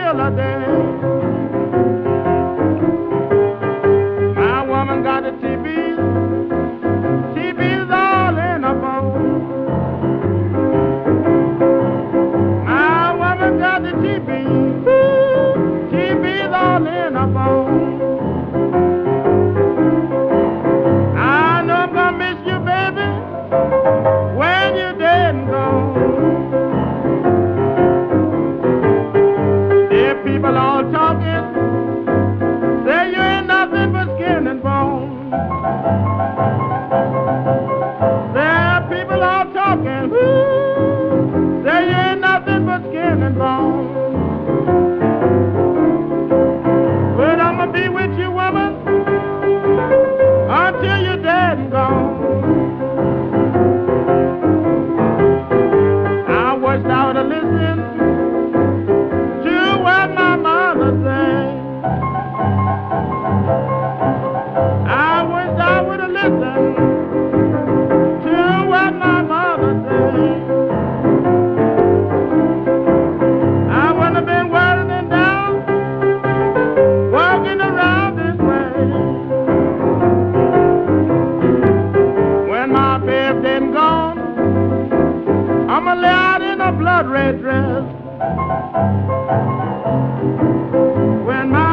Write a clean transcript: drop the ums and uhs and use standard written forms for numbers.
still a day. My woman got the TB. TB's all in her bone. My woman got the TB. TB's all in her bone. I know I'm gonna miss you, baby, when you're dead and gone. Dear people all talking, say you ain't nothing but skin and bone. There people all talking, say you ain't nothing but skin and bone. But I'm gonna be with you, woman, until you're dead and gone. I wish I would have listened to what my mother said. I wish I would have listened to what my mother said. I wouldn't have been worried and down, walking around this way. When my baby dead and gone, I'ma lay out in a blood red dress. When my